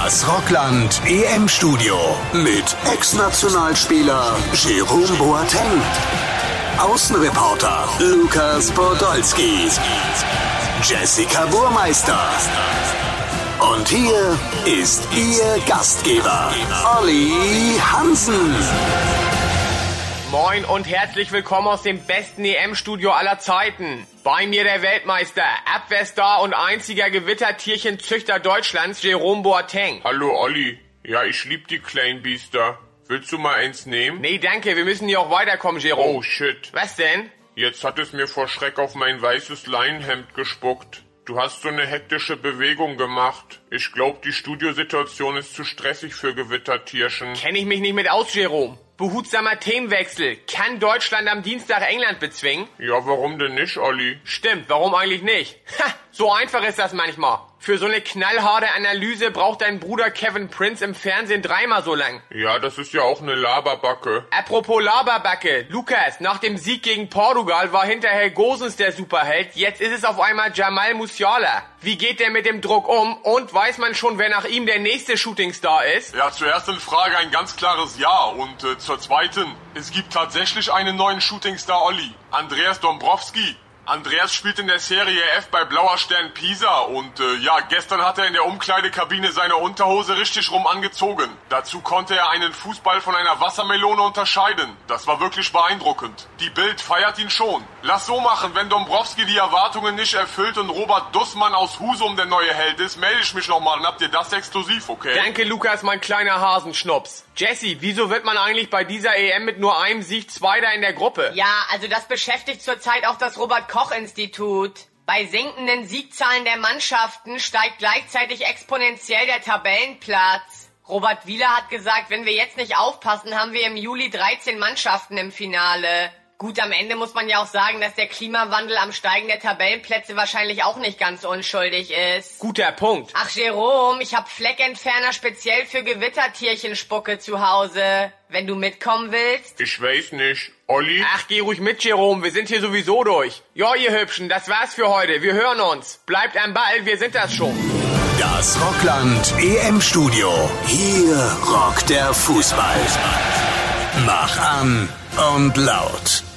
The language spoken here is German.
Das Rockland EM-Studio mit Ex-Nationalspieler Jerome Boateng, Außenreporter Lukas Podolski, Jessica Burmeister. Und hier ist Ihr Gastgeber, Olli Hansen. Moin und herzlich willkommen aus dem besten EM-Studio aller Zeiten. Bei mir der Weltmeister, Abwehrstar und einziger Gewittertierchenzüchter Deutschlands, Jerome Boateng. Hallo Olli. Ja, ich lieb die kleinen Biester. Willst du mal eins nehmen? Nee, danke, wir müssen hier auch weiterkommen, Jerome. Oh shit. Was denn? Jetzt hat es mir vor Schreck auf mein weißes Leinenhemd gespuckt. Du hast so eine hektische Bewegung gemacht. Ich glaub, die Studiosituation ist zu stressig für Gewittertierchen. Kenn ich mich nicht mit aus, Jerome. Behutsamer Themenwechsel. Kann Deutschland am Dienstag England bezwingen? Ja, warum denn nicht, Olli? Stimmt, warum eigentlich nicht? Ha, so einfach ist das manchmal. Für so eine knallharte Analyse braucht dein Bruder Kevin Prince im Fernsehen dreimal so lang. Ja, das ist ja auch eine Laberbacke. Apropos Laberbacke. Lukas, nach dem Sieg gegen Portugal war hinterher Gosens der Superheld. Jetzt ist es auf einmal Jamal Musiala. Wie geht der mit dem Druck um? Und weiß man schon, wer nach ihm der nächste Shootingstar ist? Ja, zur ersten Frage ein ganz klares Ja. Und zur zweiten, es gibt tatsächlich einen neuen Shootingstar, Olli. Andreas Dombrowski. Andreas spielt in der Serie F bei Blauer Stern Pisa und gestern hat er in der Umkleidekabine seine Unterhose richtig rum angezogen. Dazu konnte er einen Fußball von einer Wassermelone unterscheiden. Das war wirklich beeindruckend. Die Bild feiert ihn schon. Lass so machen, wenn Dombrowski die Erwartungen nicht erfüllt und Robert Dussmann aus Husum der neue Held ist, melde ich mich nochmal und habt ihr das exklusiv, okay? Danke, Lukas, mein kleiner Hasenschnups. Jessie, wieso wird man eigentlich bei dieser EM mit nur einem Sieg Zweiter in der Gruppe? Ja, also das beschäftigt zurzeit auch das Robert-Koch-Institut. Bei sinkenden Siegzahlen der Mannschaften steigt gleichzeitig exponentiell der Tabellenplatz. Robert Wieler hat gesagt, wenn wir jetzt nicht aufpassen, haben wir im Juli 13 Mannschaften im Finale. Gut, am Ende muss man ja auch sagen, dass der Klimawandel am Steigen der Tabellenplätze wahrscheinlich auch nicht ganz unschuldig ist. Guter Punkt. Ach, Jerome, ich hab Fleckentferner speziell für Gewittertierchenspucke zu Hause. Wenn du mitkommen willst? Ich weiß nicht. Olli? Ach, geh ruhig mit, Jerome, wir sind hier sowieso durch. Ja, ihr Hübschen, das war's für heute. Wir hören uns. Bleibt am Ball, wir sind das schon. Das Rockland EM-Studio. Hier rockt der Fußball. Mach an und laut.